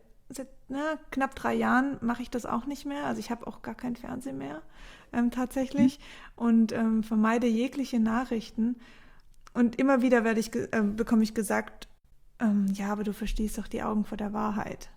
knapp 3 Jahren mache ich das auch nicht mehr. Also ich habe auch gar kein Fernsehen mehr tatsächlich und vermeide jegliche Nachrichten. Und immer wieder bekomme ich gesagt, ja, aber du verstehst doch die Augen vor der Wahrheit.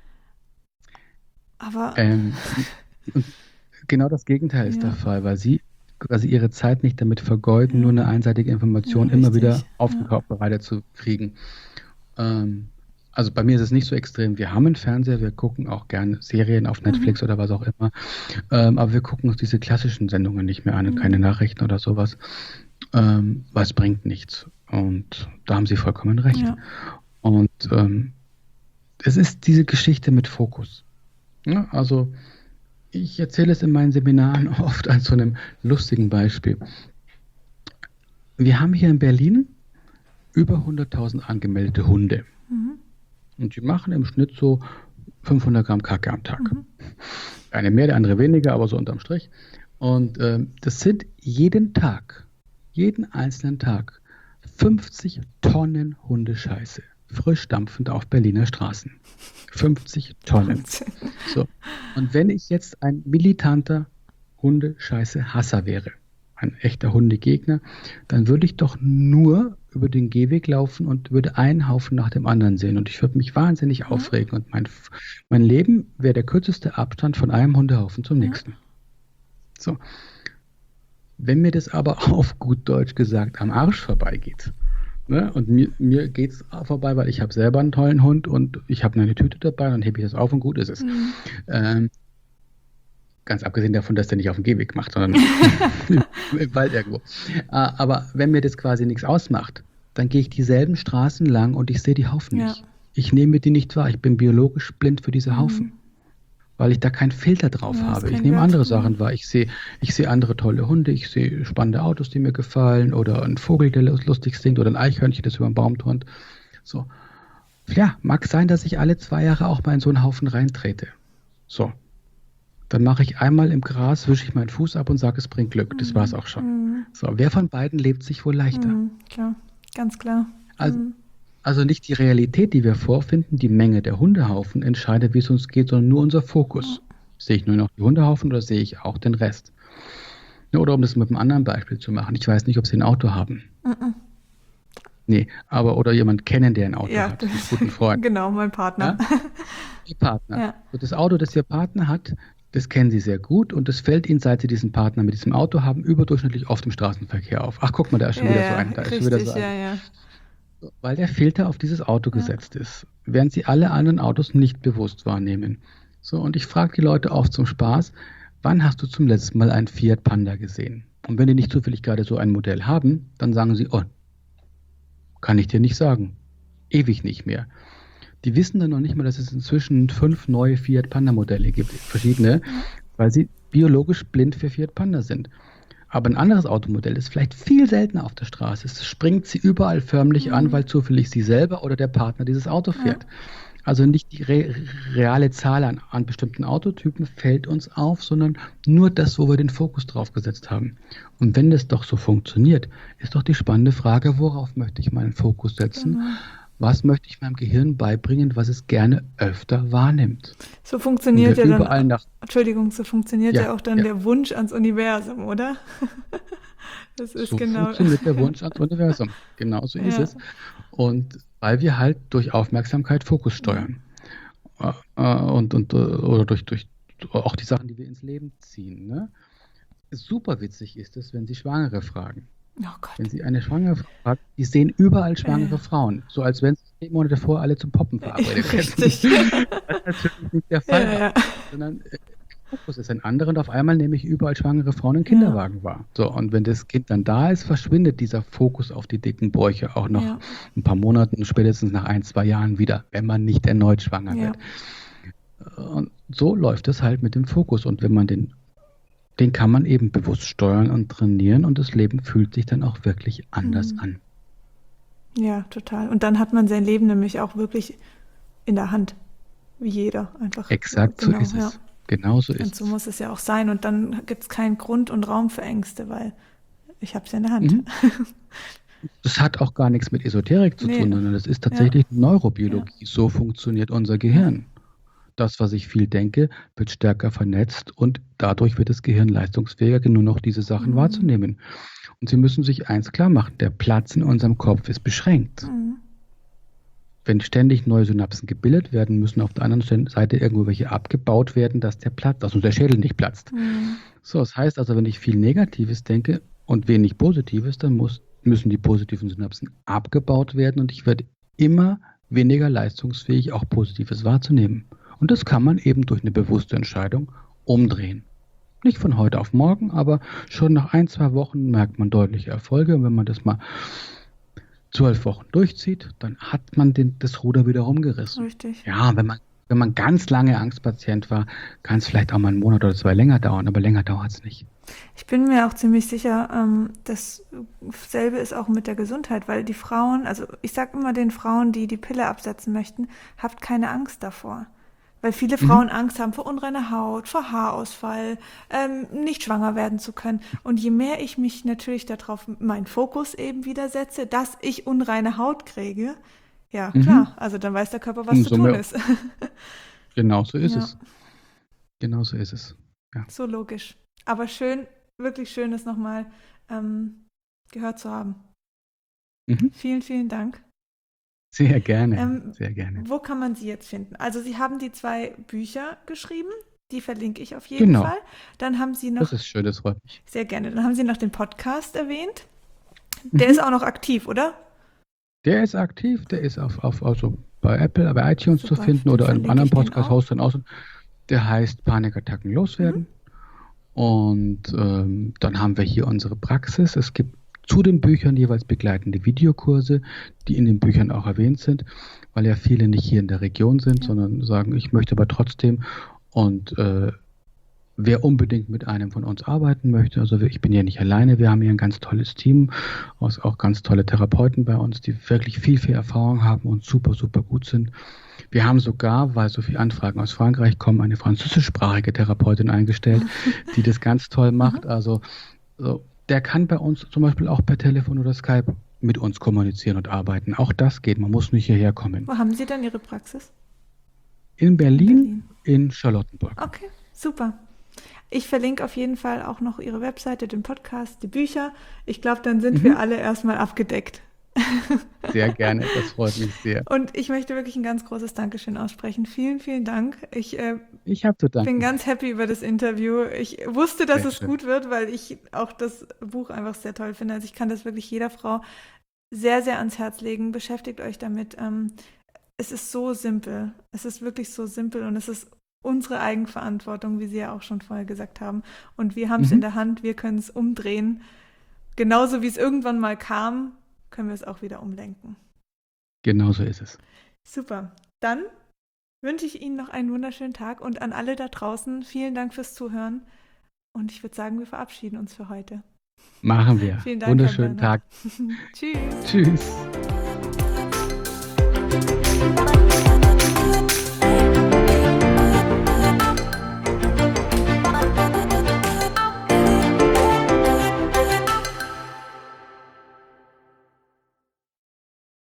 Aber Ähm, und genau das Gegenteil ist der ja, Fall, weil sie quasi ihre Zeit nicht damit vergeuden, nur ja, eine einseitige ja, Information immer wieder richtig. Ja, aufgekauft bereitet zu kriegen. Ähm, Also bei mir ist es nicht so extrem. Wir haben einen Fernseher, wir gucken auch gerne Serien auf Netflix oder was auch immer. Aber wir gucken uns diese klassischen Sendungen nicht mehr an und keine Nachrichten oder sowas. Weil es bringt nichts. Und da haben Sie vollkommen recht. Ja. Und es ist diese Geschichte mit Fokus. Ja, also ich erzähle es in meinen Seminaren oft an so einem lustigen Beispiel. Wir haben hier in Berlin über 100.000 angemeldete Hunde. Und die machen im Schnitt so 500 Gramm Kacke am Tag. Eine mehr, der andere weniger, aber so unterm Strich. Und das sind jeden einzelnen Tag 50 Tonnen Hundescheiße, frisch dampfend auf Berliner Straßen. 50 Tonnen. So. Und wenn ich jetzt ein militanter Hundescheiße-Hasser wäre, ein echter Hundegegner, dann würde ich doch nur über den Gehweg laufen und würde einen Haufen nach dem anderen sehen. Und ich würde mich wahnsinnig aufregen. Und mein Leben wäre der kürzeste Abstand von einem Hundehaufen zum nächsten. So. Wenn mir das aber auf gut Deutsch gesagt am Arsch vorbeigeht, ne, und mir geht es vorbei, weil ich habe selber einen tollen Hund und ich habe eine Tüte dabei, dann hebe ich das auf und gut ist es. Ganz abgesehen davon, dass der nicht auf dem Gehweg macht, sondern im Wald irgendwo. Aber wenn mir das quasi nichts ausmacht, dann gehe ich dieselben Straßen lang und ich sehe die Haufen nicht. Ich nehme die nicht wahr. Ich bin biologisch blind für diese Haufen, weil ich da keinen Filter drauf habe. Ich nehme andere Sachen wahr. Ich sehe andere tolle Hunde, ich sehe spannende Autos, die mir gefallen, oder einen Vogel, der lustig singt, oder ein Eichhörnchen, das über den Baum turnt. So. Ja, mag sein, dass ich alle 2 Jahre auch mal in so einen Haufen reintrete. So. Dann mache ich einmal im Gras, wische ich meinen Fuß ab und sage, es bringt Glück. Das war es auch schon. So, wer von beiden lebt sich wohl leichter? Klar, ganz klar. Also nicht die Realität, die wir vorfinden, die Menge der Hundehaufen entscheidet, wie es uns geht, sondern nur unser Fokus. Sehe ich nur noch die Hundehaufen oder sehe ich auch den Rest? Oder um das mit einem anderen Beispiel zu machen, ich weiß nicht, ob Sie ein Auto haben. Nee, oder jemand kennen, der ein Auto hat, einen guten Freund. Genau, mein Partner. Ja? Ihr Partner. Ja. Und das Auto, das Ihr Partner hat, das kennen Sie sehr gut und das fällt Ihnen, seit Sie diesen Partner mit diesem Auto haben, überdurchschnittlich oft im Straßenverkehr auf. Ach, guck mal, da ist schon wieder so ein. Da ist schon wieder so ein. Weil der Filter auf dieses Auto gesetzt ist, während Sie alle anderen Autos nicht bewusst wahrnehmen. So, und ich frage die Leute oft zum Spaß, wann hast du zum letzten Mal einen Fiat Panda gesehen? Und wenn die nicht zufällig gerade so ein Modell haben, dann sagen sie, oh, kann ich dir nicht sagen. Ewig nicht mehr. Die wissen dann noch nicht mal, dass es inzwischen 5 neue Fiat Panda Modelle gibt, verschiedene, weil sie biologisch blind für Fiat Panda sind. Aber ein anderes Automodell ist vielleicht viel seltener auf der Straße. Es springt sie überall förmlich an, weil zufällig sie selber oder der Partner dieses Auto fährt. Also nicht die reale Zahl an bestimmten Autotypen fällt uns auf, sondern nur das, wo wir den Fokus drauf gesetzt haben. Und wenn das doch so funktioniert, ist doch die spannende Frage, worauf möchte ich meinen Fokus setzen? Was möchte ich meinem Gehirn beibringen, was es gerne öfter wahrnimmt? So funktioniert ja dann, Entschuldigung, so funktioniert ja auch dann der Wunsch ans Universum, oder? Das ist so genau. Funktioniert der Wunsch ans Universum. Genau so ist es. Und weil wir halt durch Aufmerksamkeit Fokus steuern. Oder durch auch die Sachen, die wir ins Leben ziehen. Ne? Super witzig ist es, wenn Sie Schwangere fragen. Oh Gott. Wenn Sie eine Schwangere fragen, die sehen überall schwangere Frauen. So als wenn sie 10 Monate vorher alle zum Poppen verabredet hätten. Das ist natürlich nicht der Fall. Sondern Fokus ist ein anderer und auf einmal nehme ich überall schwangere Frauen in Kinderwagen wahr. So, und wenn das Kind dann da ist, verschwindet dieser Fokus auf die dicken Bäuche auch noch ein paar Monaten, spätestens nach 1, 2 Jahren wieder, wenn man nicht erneut schwanger wird. Und so läuft es halt mit dem Fokus. Und wenn man den kann man eben bewusst steuern und trainieren und das Leben fühlt sich dann auch wirklich anders an. Ja, total. Und dann hat man sein Leben nämlich auch wirklich in der Hand, wie jeder einfach. Exakt, so ist es. Genau so ist es. Und so muss es ja auch sein. Und dann gibt es keinen Grund und Raum für Ängste, weil ich habe es ja in der Hand. Das hat auch gar nichts mit Esoterik zu tun, sondern das ist tatsächlich Neurobiologie. So funktioniert unser Gehirn. Das, was ich viel denke, wird stärker vernetzt und dadurch wird das Gehirn leistungsfähiger, nur noch diese Sachen wahrzunehmen. Und Sie müssen sich eins klar machen, der Platz in unserem Kopf ist beschränkt. Wenn ständig neue Synapsen gebildet werden, müssen auf der anderen Seite irgendwo welche abgebaut werden, dass unser Schädel nicht platzt. So, das heißt also, wenn ich viel Negatives denke und wenig Positives, dann müssen die positiven Synapsen abgebaut werden und ich werde immer weniger leistungsfähig, auch Positives wahrzunehmen. Und das kann man eben durch eine bewusste Entscheidung umdrehen. Nicht von heute auf morgen, aber schon nach 1, 2 Wochen merkt man deutliche Erfolge. Und wenn man das mal 12 Wochen durchzieht, dann hat man das Ruder wieder rumgerissen. Richtig. Ja, wenn man ganz lange Angstpatient war, kann es vielleicht auch mal 1 Monat oder 2 länger dauern, aber länger dauert es nicht. Ich bin mir auch ziemlich sicher, dasselbe ist auch mit der Gesundheit, weil die Frauen, also ich sage immer den Frauen, die die Pille absetzen möchten, habt keine Angst davor. Weil viele Frauen Angst haben vor unreiner Haut, vor Haarausfall, nicht schwanger werden zu können. Und je mehr ich mich natürlich darauf, meinen Fokus eben wieder setze, dass ich unreine Haut kriege, ja klar, also dann weiß der Körper, was zu Umso tun mehr. ist. Genau so ist Ja. es. Genau so ist es. Ja. So logisch. Aber schön, wirklich schön, das nochmal gehört zu haben. Mhm. Vielen, vielen Dank. Sehr gerne, sehr gerne. Wo kann man Sie jetzt finden? Also Sie haben die 2 Bücher geschrieben, die verlinke ich auf jeden Genau, Fall. Dann haben Sie noch, das ist schön, das freut mich. sehr gerne, dann haben Sie noch den Podcast erwähnt. Der ist auch noch aktiv, oder? Der ist aktiv, der ist also bei Apple, bei iTunes Super, zu finden dann oder in einem verlinke anderen ich den Podcast-Host dann aus. Der heißt Panikattacken loswerden. Und dann haben wir hier unsere Praxis. Es gibt zu den Büchern jeweils begleitende Videokurse, die in den Büchern auch erwähnt sind, weil ja viele nicht hier in der Region sind, sondern sagen, ich möchte aber trotzdem. Und wer unbedingt mit einem von uns arbeiten möchte, also ich bin ja nicht alleine, wir haben hier ein ganz tolles Team, auch ganz tolle Therapeuten bei uns, die wirklich viel, viel Erfahrung haben und super, super gut sind. Wir haben sogar, weil so viele Anfragen aus Frankreich kommen, eine französischsprachige Therapeutin eingestellt, die das ganz toll macht. Also der kann bei uns zum Beispiel auch per Telefon oder Skype mit uns kommunizieren und arbeiten. Auch das geht, man muss nicht hierher kommen. Wo haben Sie dann Ihre Praxis? In Berlin, in Charlottenburg. Okay, super. Ich verlinke auf jeden Fall auch noch Ihre Webseite, den Podcast, die Bücher. Ich glaube, dann sind wir alle erstmal abgedeckt. Sehr gerne, das freut mich sehr. Und ich möchte wirklich ein ganz großes Dankeschön aussprechen. Vielen, vielen Dank. Ich habe zu danken. bin ganz happy über das Interview. Ich wusste, dass Sehr es schön. gut wird, weil ich auch das Buch einfach sehr toll finde. Also ich kann das wirklich jeder Frau sehr, sehr ans Herz legen. Beschäftigt euch damit. Es ist so simpel. Es ist wirklich so simpel und es ist unsere Eigenverantwortung, wie Sie ja auch schon vorher gesagt haben. Und wir haben es in der Hand, wir können es umdrehen. Genauso wie es irgendwann mal kam, können wir es auch wieder umlenken. Genau so ist es. Super. Dann wünsche ich Ihnen noch einen wunderschönen Tag und an alle da draußen vielen Dank fürs Zuhören. Und ich würde sagen, wir verabschieden uns für heute. Machen wir. Vielen Dank, Wunderschönen Herr Tag. Tschüss. Tschüss.